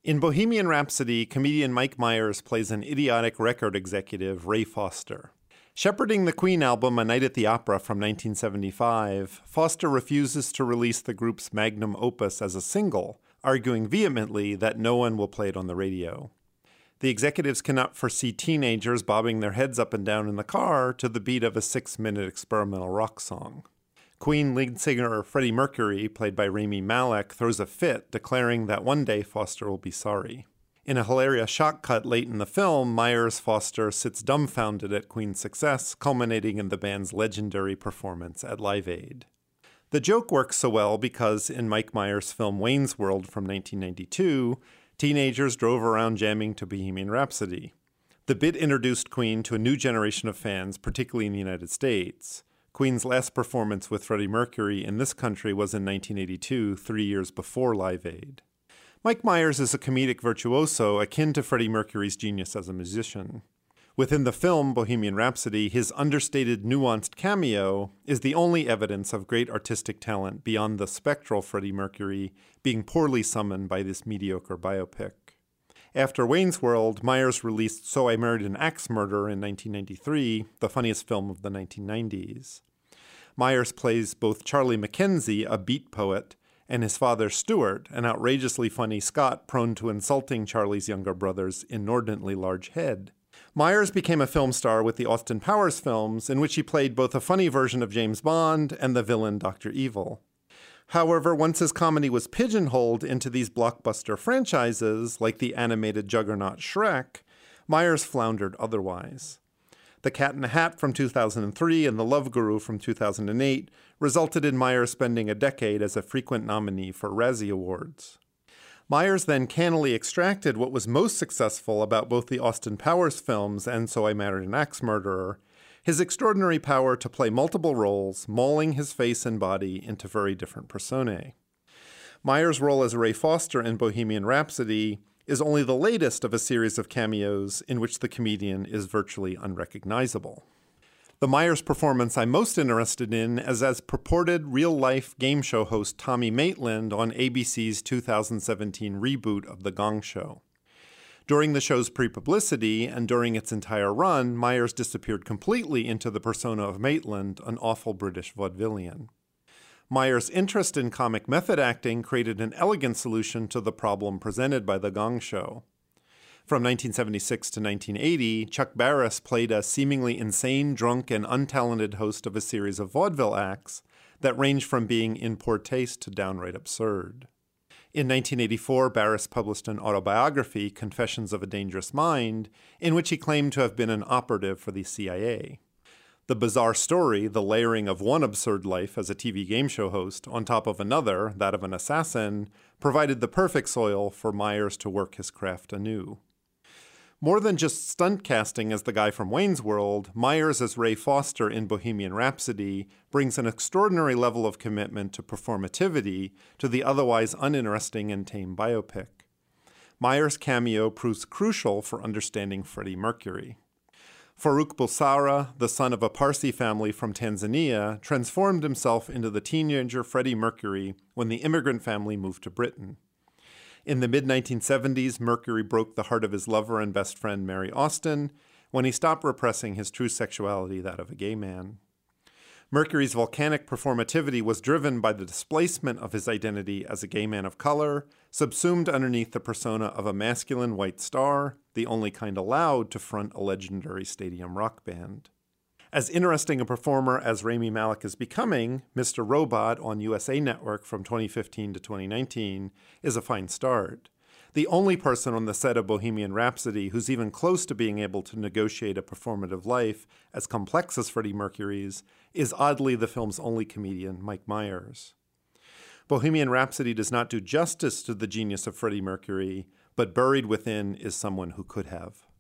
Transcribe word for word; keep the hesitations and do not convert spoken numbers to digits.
In Bohemian Rhapsody, comedian Mike Myers plays an idiotic record executive, Ray Foster. Shepherding the Queen album A Night at the Opera from nineteen seventy-five, Foster refuses to release the group's magnum opus as a single, arguing vehemently that no one will play it on the radio. The executives cannot foresee teenagers bobbing their heads up and down in the car to the beat of a six-minute experimental rock song. Queen lead singer Freddie Mercury, played by Rami Malek, throws a fit, declaring that one day Foster will be sorry. In a hilarious shot cut late in the film, Myers Foster sits dumbfounded at Queen's success, culminating in the band's legendary performance at Live Aid. The joke works so well because in Mike Myers' film Wayne's World from nineteen ninety-two, teenagers drove around jamming to Bohemian Rhapsody. The bit introduced Queen to a new generation of fans, particularly in the United States. Queen's last performance with Freddie Mercury in this country was in nineteen eighty-two, three years before Live Aid. Mike Myers is a comedic virtuoso akin to Freddie Mercury's genius as a musician. Within the film Bohemian Rhapsody, his understated, nuanced cameo is the only evidence of great artistic talent beyond the spectral Freddie Mercury being poorly summoned by this mediocre biopic. After Wayne's World, Myers released So I Married an Axe Murderer in nineteen ninety-three, the funniest film of the nineteen nineties. Myers plays both Charlie Mackenzie, a beat poet, and his father Stuart, an outrageously funny Scot prone to insulting Charlie's younger brother's inordinately large head. Myers became a film star with the Austin Powers films, in which he played both a funny version of James Bond and the villain Doctor Evil. However, once his comedy was pigeonholed into these blockbuster franchises, like the animated juggernaut Shrek, Myers floundered otherwise. The Cat in the Hat from two thousand three and The Love Guru from two thousand eight resulted in Myers spending a decade as a frequent nominee for Razzie Awards. Myers then cannily extracted what was most successful about both the Austin Powers films and So I Married an Axe Murderer, his extraordinary power to play multiple roles, mauling his face and body into very different personae. Myers' role as Ray Foster in Bohemian Rhapsody is only the latest of a series of cameos in which the comedian is virtually unrecognizable. The Myers performance I'm most interested in is as purported real-life game show host Tommy Maitland on A B C's two thousand seventeen reboot of The Gong Show. During the show's pre-publicity and during its entire run, Myers disappeared completely into the persona of Maitland, an awful British vaudevillian. Myers' interest in comic method acting created an elegant solution to the problem presented by The Gong Show. From nineteen seventy-six to nineteen eighty, Chuck Barris played a seemingly insane, drunk, and untalented host of a series of vaudeville acts that ranged from being in poor taste to downright absurd. In nineteen eighty-four, Barris published an autobiography, Confessions of a Dangerous Mind, in which he claimed to have been an operative for the C I A. The bizarre story, the layering of one absurd life as a T V game show host on top of another, that of an assassin, provided the perfect soil for Myers to work his craft anew. More than just stunt casting as the guy from Wayne's World, Myers as Ray Foster in Bohemian Rhapsody brings an extraordinary level of commitment to performativity to the otherwise uninteresting and tame biopic. Myers' cameo proves crucial for understanding Freddie Mercury. Farrokh Bulsara, the son of a Parsi family from Tanzania, transformed himself into the teenager Freddie Mercury when the immigrant family moved to Britain. In the mid nineteen seventies, Mercury broke the heart of his lover and best friend Mary Austin when he stopped repressing his true sexuality, that of a gay man. Mercury's volcanic performativity was driven by the displacement of his identity as a gay man of color, subsumed underneath the persona of a masculine white star, the only kind allowed to front a legendary stadium rock band. As interesting a performer as Rami Malek is becoming, Mister Robot on U S A Network from twenty fifteen to twenty nineteen is a fine start. The only person on the set of Bohemian Rhapsody who's even close to being able to negotiate a performative life as complex as Freddie Mercury's is oddly the film's only comedian, Mike Myers. Bohemian Rhapsody does not do justice to the genius of Freddie Mercury, but buried within is someone who could have.